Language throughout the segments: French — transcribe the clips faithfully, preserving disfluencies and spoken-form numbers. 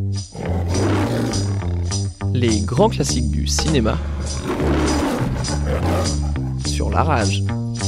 Les grands classiques du cinéma sur la rage.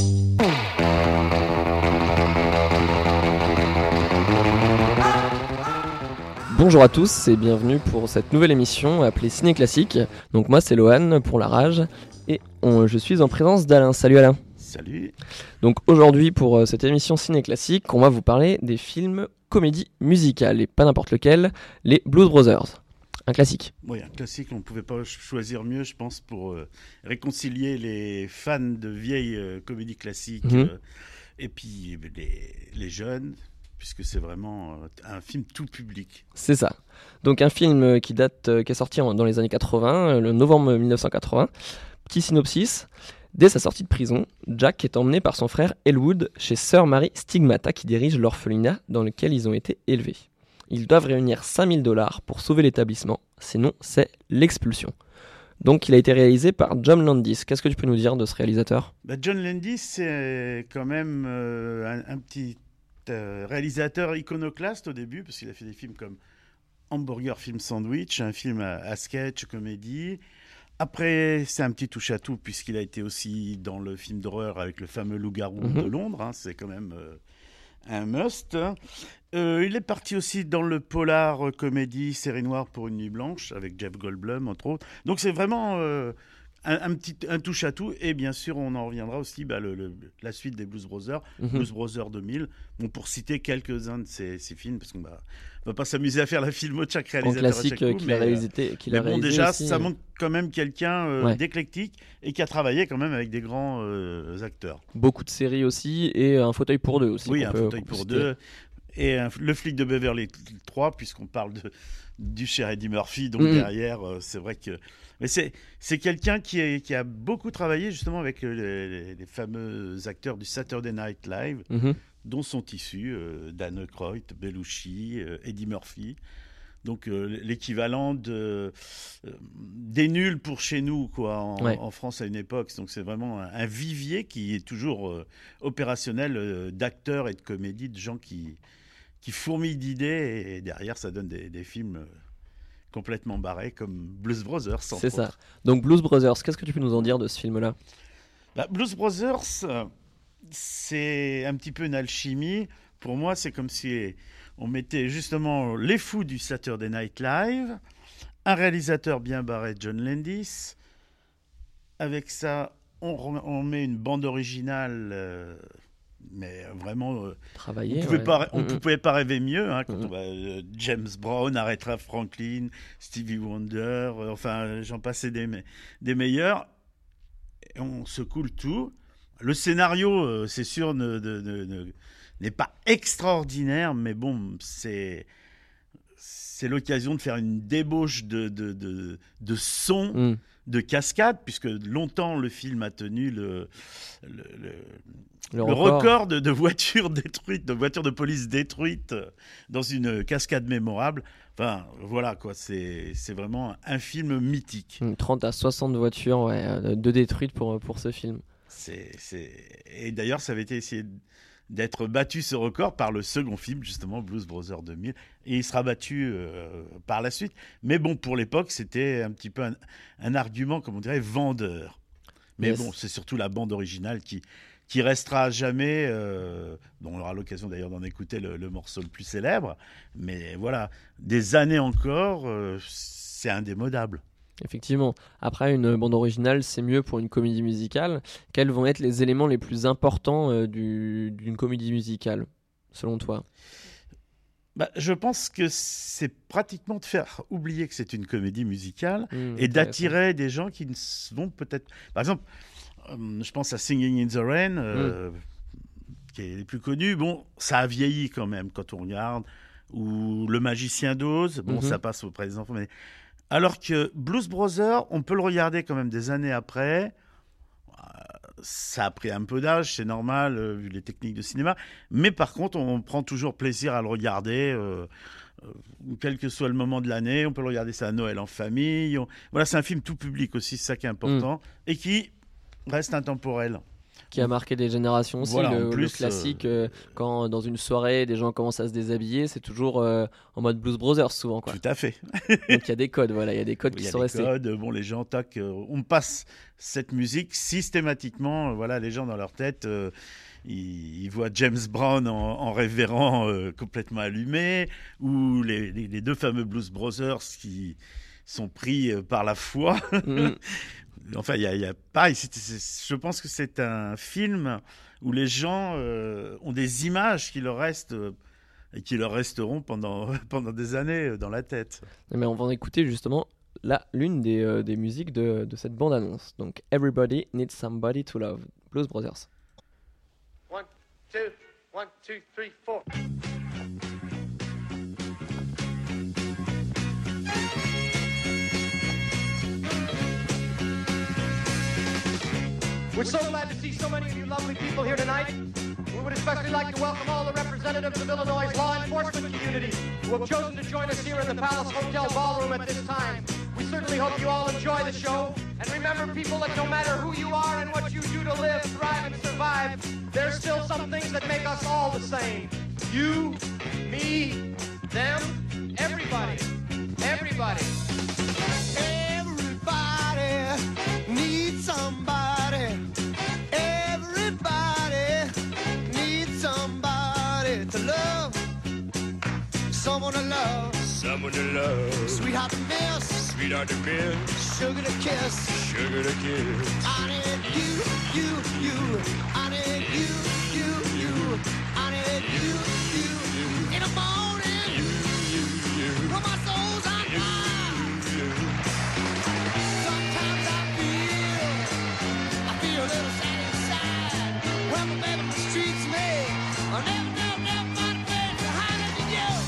Bonjour à tous et bienvenue pour cette nouvelle émission appelée Ciné Classique. Donc moi c'est Lohan pour la rage et on, je suis en présence d'Alain. Salut Alain. Salut. Donc aujourd'hui pour euh, cette émission Ciné Classique, on va vous parler des films comédie musicale et pas n'importe lequel, les Blues Brothers. Un classique. Oui, un classique, on ne pouvait pas choisir mieux, je pense, pour euh, réconcilier les fans de vieilles euh, comédies classiques mmh. euh, et puis les, les jeunes, puisque c'est vraiment euh, un film tout public. C'est ça. Donc un film qui date, euh, qui est sorti en, dans les années quatre-vingts, euh, le novembre dix-neuf cent quatre-vingts. Petit synopsis. Dès sa sortie de prison, Jack est emmené par son frère Elwood chez Sœur Mary Stigmata qui dirige l'orphelinat dans lequel ils ont été élevés. Ils doivent réunir cinq mille dollars pour sauver l'établissement, sinon c'est l'expulsion. Donc il a été réalisé par John Landis. Qu'est-ce que tu peux nous dire de ce réalisateur ? bah, John Landis, c'est quand même euh, un, un petit euh, réalisateur iconoclaste au début, parce qu'il a fait des films comme Hamburger Film Sandwich, un film à, à sketch, comédie. Après, c'est un petit touche-à-tout, puisqu'il a été aussi dans le film d'horreur avec le fameux loup-garou mmh. de Londres. Hein, c'est quand même euh, un must. Euh, il est parti aussi dans le polar euh, comédie Série noire pour une nuit blanche, avec Jeff Goldblum, entre autres. Donc c'est vraiment euh, un, un petit un touche-à-tout. Et bien sûr, on en reviendra aussi bah, le, le, la suite des Blues Brothers, mmh. Blues Brothers deux mille. Bon, pour citer quelques-uns de ces, ces films, parce qu'on ne bah, va pas s'amuser à faire la filmo de chaque réalisateur. En classique à chaque coup, qu'il mais, a réalisé, qu'il mais a bon, réalisé déjà, aussi, ça euh... montre quand même quelqu'un euh, ouais. d'éclectique et qui a travaillé quand même avec des grands euh, acteurs. Beaucoup de séries aussi et un fauteuil pour deux aussi. Oui, un fauteuil pour deux. Et un, le flic de Beverly trois, puisqu'on parle de, du cher Eddie Murphy, donc mmh. derrière, euh, c'est vrai que... Mais c'est, c'est quelqu'un qui, est, qui a beaucoup travaillé justement avec les, les, les fameux acteurs du Saturday Night Live, mmh. dont sont issus euh, Dan Aykroyd, Belushi, euh, Eddie Murphy. Donc euh, l'équivalent de, euh, des nuls pour chez nous, quoi, en, ouais. en France à une époque. Donc c'est vraiment un, un vivier qui est toujours euh, opérationnel euh, d'acteurs et de comédies, de gens qui... qui fourmille d'idées et derrière ça donne des, des films complètement barrés comme Blues Brothers. C'est ça. Autres. Donc Blues Brothers, qu'est-ce que tu peux nous en dire de ce film-là ? bah, Blues Brothers, c'est un petit peu une alchimie. Pour moi, c'est comme si on mettait justement les fous du Saturday Night Live, un réalisateur bien barré, John Landis. Avec ça, on, on met une bande originale... Euh, mais vraiment, euh, Travailler, on ne pouvait, ouais. pas, on mmh. pouvait pas rêver mieux. Hein, quand mmh. on va, euh, James Brown, Aretha Franklin, Stevie Wonder, euh, enfin, j'en passais des, des meilleurs. Et on secoue le tout. Le scénario, euh, c'est sûr, ne, ne, ne, ne, n'est pas extraordinaire, mais bon, c'est, c'est l'occasion de faire une débauche de, de, de, de son. Mmh. de cascade, puisque longtemps le film a tenu le, le, le, le, le record, record de, de voitures détruites, de voitures de police détruites dans une cascade mémorable. Enfin, voilà, quoi, c'est, c'est vraiment un film mythique. trente à soixante voitures ouais, de détruites pour, pour ce film. C'est, c'est... Et d'ailleurs, ça avait été essayé d'être battu ce record par le second film, justement, Blues Brothers deux mille, et il sera battu euh, par la suite. Mais bon, pour l'époque, c'était un petit peu un, un argument, comme on dirait, vendeur. Mais yes. bon, c'est surtout la bande originale qui, qui restera à jamais, euh, dont on aura l'occasion d'ailleurs d'en écouter le, le morceau le plus célèbre. Mais voilà, des années encore, euh, c'est indémodable. Effectivement. Après, une bande originale, c'est mieux pour une comédie musicale. Quels vont être les éléments les plus importants euh, du, d'une comédie musicale, selon toi ? Bah, je pense que c'est pratiquement de faire oublier que c'est une comédie musicale mmh, et d'attirer des gens qui ne vont peut-être... Par exemple, euh, je pense à Singing in the Rain, euh, mmh. qui est les plus connus. Bon, ça a vieilli quand même quand on regarde. Ou Le Magicien d'Oz, bon, mmh. ça passe auprès des enfants, mais... Alors que Blues Brothers, on peut le regarder quand même des années après. Ça a pris un peu d'âge, c'est normal, euh, vu les techniques de cinéma. Mais par contre, on prend toujours plaisir à le regarder, euh, euh, quel que soit le moment de l'année. On peut le regarder ça à Noël en famille. On... Voilà, c'est un film tout public aussi, c'est ça qui est important. Mmh. Et qui reste intemporel. Qui a marqué des générations aussi, Voilà, le, en plus, le classique, euh, quand dans une soirée, des gens commencent à se déshabiller, c'est toujours euh, en mode Blues Brothers souvent, quoi. Tout à fait. Donc il y a des codes, voilà, il y a des codes Il qui y a sont des restés. codes, bon, les gens, tac, euh, on passe cette musique systématiquement, euh, voilà, les gens dans leur tête, euh, ils, ils voient James Brown en, en révérend euh, complètement allumé, ou les, les, les deux fameux Blues Brothers qui sont pris euh, par la foi. Mm. Enfin, il y a, il y a pareil, c'est- c'est- je pense que c'est un film où les gens euh, ont des images qui leur restent euh, et qui leur resteront pendant, pendant des années euh, dans la tête. Mais on va en écouter justement là l'une des, euh, des musiques de, de cette bande-annonce. Donc Everybody Needs Somebody to Love, Blues Brothers. One, two, one, two, three, four. We're so glad to see so many of you lovely people here tonight. We would especially like to welcome all the representatives of Illinois' law enforcement community who have chosen to join us here in the Palace Hotel Ballroom at this time. We certainly hope you all enjoy the show. And remember, people, that no matter who you are and what you do to live, thrive, and survive, there's still some things that make us all the same. You, me, them, everybody. Everybody. Everybody needs somebody. Everybody needs somebody to love. Someone to love. Someone to love, Sweetheart to miss. sweetheart to miss, Sugar to kiss. sugar to kiss. I need you, you, you. I need you, you, you. I need you, you, you. In the morning, You, you, you, when my soul's on fire. you. Sometimes I feel, I feel a little sad inside. When my baby mistreats me, I'll never, never, never find a place to hide it in you.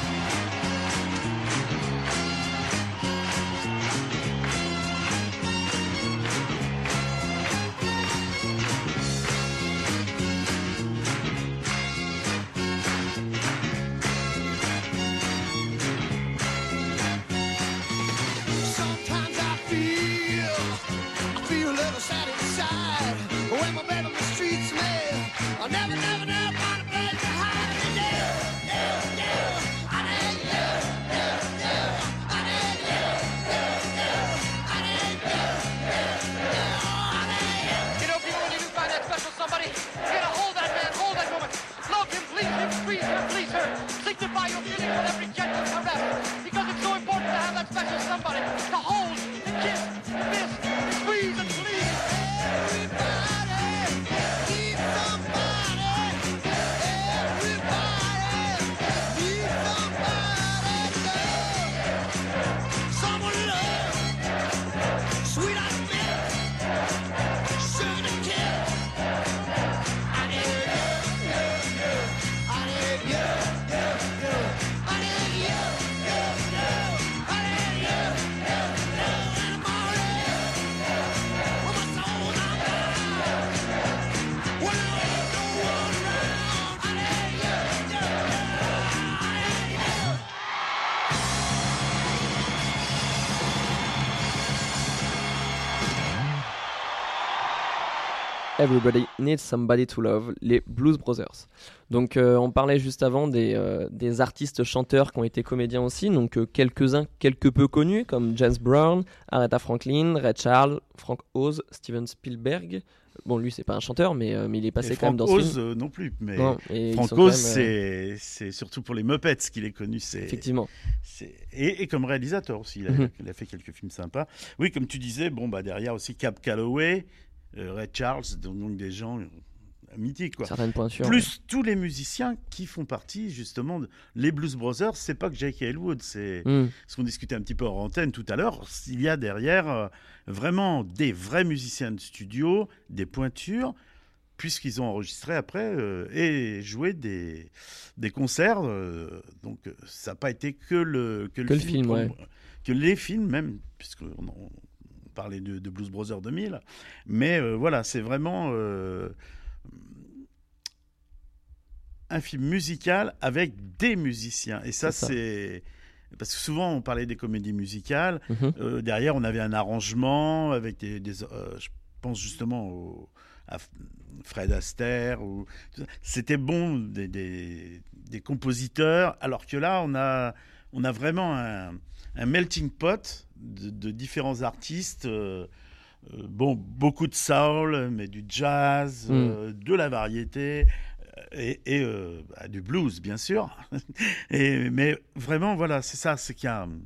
Sometimes I feel, I feel a little sad inside. When my baby mistreats me, I'll never, never, never find a place to hide it in you. You, you. I need you, you, you. I need you, you, you. I need you, you, you. I need you. You know, people, when you do find that special somebody, you gotta hold that man, hold that woman. Love him, please him, squeeze her, please her. Signify your feelings with every gentle caress. Because it's so important to have that special somebody to hold, to kiss, to miss, to squeeze and please. Everybody needs somebody. Everybody needs somebody to love. Someone to love. Sweetheart to miss. Sugar to kiss. I need you, you, you. I need you, you, you. I need you, you, you. I need you, you, you. In the morning, when my soul's on fire, when there's no one around, I need you, you, you. I need you. Everybody Needs Somebody to Love, les Blues Brothers. Donc euh, on parlait juste avant des, euh, des artistes chanteurs qui ont été comédiens aussi, donc euh, quelques-uns quelque peu connus comme James Brown, Aretha Franklin, Ray Charles, Frank Oz, Steven Spielberg. Bon, lui c'est pas un chanteur, mais, euh, mais il est passé Et quand même Frank dans Oz ce film. euh, non plus, mais Non, et ils Frank sont quand Oz, même, euh, c'est c'est surtout pour les Muppets qu'il est connu. C'est effectivement. c'est- et, et comme réalisateur aussi, il a, Mhm. il a fait quelques films sympas. Oui, comme tu disais, bon bah derrière aussi Cab Calloway, euh, Ray Charles, donc, donc des gens euh, mythiques quoi. Certaines pointures. Plus tous les musiciens qui font partie justement de... les Blues Brothers, c'est pas que Jake Elwood, c'est ouais. Hmm. ce qu'on discutait un petit peu en antenne tout à l'heure. Il y a derrière euh, vraiment des vrais musiciens de studio, des pointures, puisqu'ils ont enregistré après euh, et joué des, des concerts. euh, donc euh, ça n'a pas été que le, que le Que le film, film, pour- ouais. que les films même, puisqu'on on parlait de, de Blues Brothers deux mille. Mais euh, voilà, c'est vraiment euh, un film musical avec des musiciens. Et ça, C'est ça. c'est... Parce que souvent, on parlait des comédies musicales. Mhm. Euh, derrière, on avait un arrangement avec des... des, euh, je pense justement au- à Fred Astaire. Ou... C'était bon, des, des, des compositeurs, alors que là, on a, on a vraiment un, un melting pot de, de différents artistes. Euh, euh, bon, beaucoup de soul, mais du jazz, Mm. euh, de la variété. Et, et euh, bah, du blues, bien sûr. et, mais vraiment, voilà, c'est ça, c'est qu'il y a,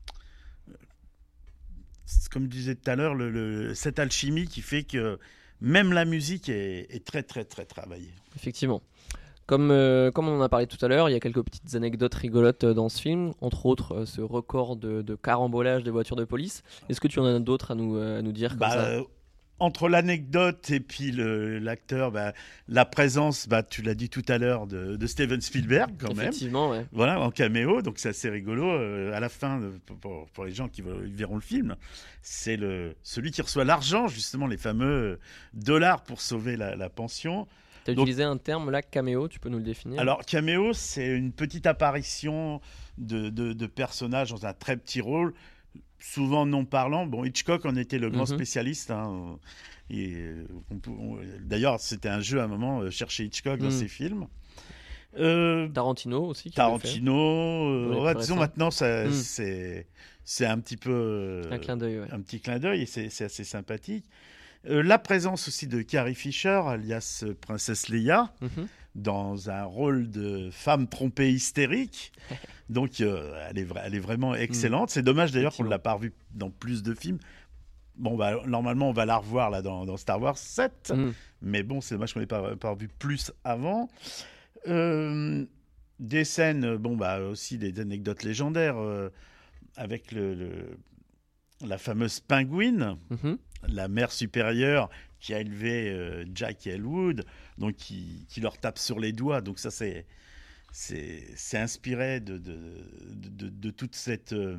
c'est comme je disais tout à l'heure, le, le- cette alchimie qui fait que même la musique est, est très, très, très travaillée. Effectivement. Comme, euh, comme on en a parlé tout à l'heure, il y a quelques petites anecdotes rigolotes euh, dans ce film, entre autres euh, ce record de, de carambolage des voitures de police. Est-ce que tu en as d'autres à nous, euh, à nous dire comme Bah, ça euh, entre l'anecdote et puis le- l'acteur, bah, la présence, bah, tu l'as dit tout à l'heure, de, de Steven Spielberg quand même. Effectivement, ouais. Voilà, en caméo, donc c'est assez rigolo. Euh, à la fin, euh, pour, pour- pour les gens qui ve- verront le film, c'est le, celui qui reçoit l'argent, justement, les fameux dollars pour sauver la, la pension. Tu as Donc- utilisé un terme là, caméo, tu peux nous le définir? Alors, caméo, c'est une petite apparition de, de, de personnages dans un très petit rôle, souvent non parlant. Bon, Hitchcock en était le grand Mhm. spécialiste. Hein. Et, euh, on peut- on- D'ailleurs, c'était un jeu à un moment, euh, chercher Hitchcock dans Mhm. ses films. Euh, Tarantino aussi qui l'avait fait. Tarantino, euh, Ouais, ouais, plus disons récent. maintenant, ça, Mm. c'est, c'est un petit peu euh, Un clin d'œil, ouais. un petit clin d'œil et c'est, c'est assez sympathique. Euh, la présence aussi de Carrie Fisher, alias euh, Princesse Leia, Mhm. dans un rôle de femme trompée hystérique. Donc, euh, elle, est vra- elle est vraiment excellente. C'est dommage d'ailleurs qu'on ne l'a pas revue dans plus de films. Bon, bah, normalement, on va la revoir là, dans, dans Star Wars sept. Mhm. Mais bon, c'est dommage qu'on n'ait pas, pas revu plus avant. Euh, des scènes, bon, bah, aussi des anecdotes légendaires euh, avec le, le- la fameuse Penguin, Mhm. la mère supérieure qui a élevé euh, Jack et Elwood, donc qui, qui leur tape sur les doigts. Donc ça, c'est, c'est, c'est inspiré de, de, de, de- de toute cette euh,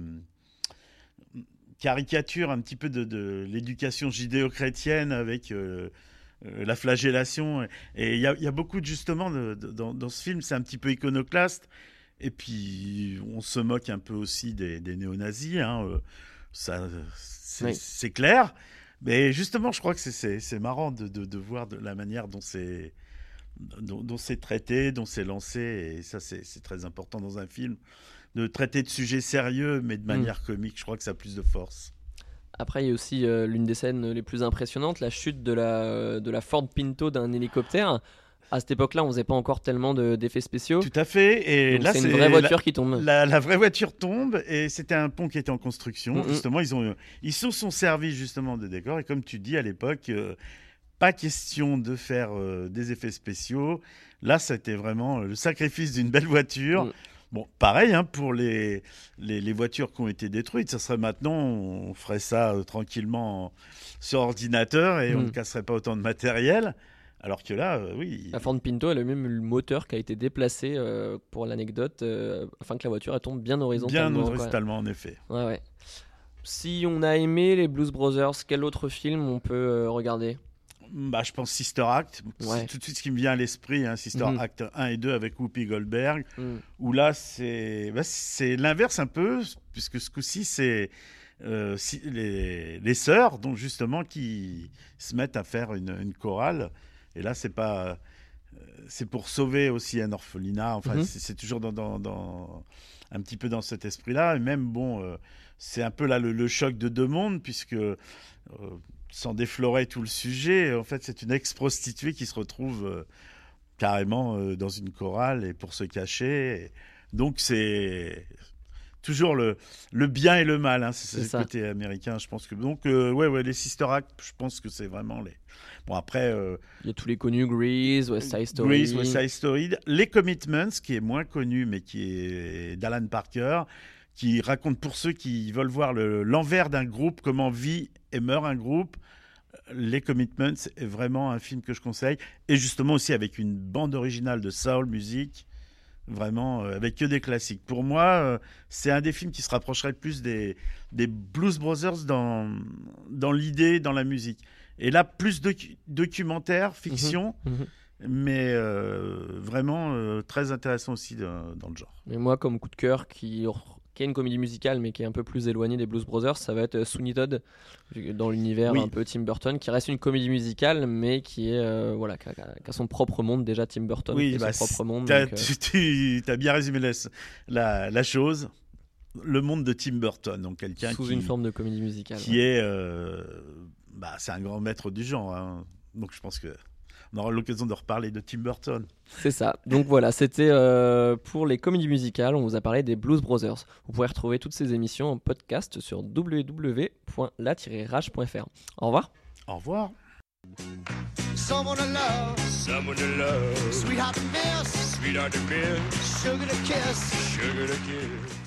caricature un petit peu de, de l'éducation judéo-chrétienne avec euh, euh, la flagellation. Et il y a, il y a beaucoup de, justement, de, de- dans, dans ce film, c'est un petit peu iconoclaste. Et puis, on se moque un peu aussi des, des néo-nazis. Hein, euh, ça, c'est, Oui. c'est clair. Mais justement, je crois que c'est, c'est, c'est marrant de, de, de voir de la manière dont c'est, dont, dont c'est traité, dont c'est lancé. Et ça, c'est, c'est très important dans un film. De traiter de sujets sérieux, mais de manière comique, je crois que ça a plus de force. Après, il y a aussi euh, l'une des scènes les plus impressionnantes, la chute de la, de la Ford Pinto d'un hélicoptère. À cette époque-là, on faisait pas encore tellement de- d'effets spéciaux. Tout à fait. Et Donc là, c'est c'est une vraie la- voiture qui tombe. La, la vraie voiture tombe et c'était un pont qui était en construction. Mhm. Justement, ils ont ils se sont servis justement de décors et comme tu dis à l'époque, euh, pas question de faire euh, des effets spéciaux. Là, c'était vraiment le sacrifice d'une belle voiture. Mhm. Bon, pareil hein, pour les, les les voitures qui ont été détruites. Ça serait maintenant, on ferait ça euh, tranquillement en- sur ordinateur et on Mhm. ne casserait pas autant de matériel. Alors que là, euh, oui. La Ford Pinto, elle a même eu le moteur qui a été déplacé euh, pour l'anecdote, euh, afin que la voiture elle tombe bien Bien horizontalement. quoi. horizontalement, en effet. Ouais, ouais. Si on a aimé les Blues Brothers, quel autre film on peut euh, regarder? Bah, je pense Sister Act. Ouais. C'est tout de suite ce qui me vient à l'esprit, hein, Sister Mhm. Act un et deux avec Whoopi Goldberg, Hmm. où là, c'est bah, c'est l'inverse un peu, puisque ce coup-ci, c'est euh, si- les, les sœurs, donc justement, qui se mettent à faire une, une chorale. Et là, c'est pas. euh, C'est pour sauver aussi un orphelinat. Enfin, Mhm. c'est c'est toujours dans, dans, dans- un petit peu dans cet esprit-là. Et même, bon, euh, c'est un peu là le, le choc de deux mondes, puisque. euh, sans déflorer tout le sujet, en fait, c'est une ex-prostituée qui se retrouve euh, carrément euh, dans une chorale et pour se cacher. Et donc, c'est toujours le, le bien et le mal. Hein. C'est, C'est c'est ça. le côté américain, je pense que. Donc, euh, ouais, ouais, les Sister Act, je pense que c'est vraiment les. Bon, après. euh, Il y a tous les connus, Grease, West Side Story. Grease, West Side Story, Les Commitments, qui est moins connu, mais qui est d'Alan Parker, qui raconte pour ceux qui veulent voir le- l'envers d'un groupe, comment vit et meurt un groupe. Les Commitments est vraiment un film que je conseille. Et justement aussi avec une bande originale de soul music, vraiment euh, avec que des classiques. Pour moi, euh, c'est un des films qui se rapprocherait le plus des, des Blues Brothers dans, dans l'idée, dans la musique. Et là, plus docu- documentaire, fiction, Mhm. mais euh, vraiment euh, très intéressant aussi dans, dans le genre. Mais moi, comme coup de cœur, qui, qui est une comédie musicale mais qui est un peu plus éloignée des Blues Brothers, ça va être Sweeney Todd, dans l'univers Oui. un peu Tim Burton, qui reste une comédie musicale mais qui est euh, voilà, qui a, qui a- qui a son propre monde déjà. Tim Burton Oui, qui a bah, son propre monde. T'as, donc, euh, tu as bien résumé la, la, la chose. Le monde de Tim Burton, donc quelqu'un sous qui, une forme de comédie musicale. qui ouais. est, euh, bah, c'est un grand maître du genre. Hein. Donc je pense que on aura l'occasion de reparler de Tim Burton. C'est ça. Donc voilà, c'était euh, pour les comédies musicales. On vous a parlé des Blues Brothers. Vous pouvez retrouver toutes ces émissions en podcast sur w w w point la tiret rage point f r. Au revoir. Au revoir. Someone to love, Someone to love. sweetheart to miss, Sweetheart to miss. sugar to kiss. Sugar to kiss.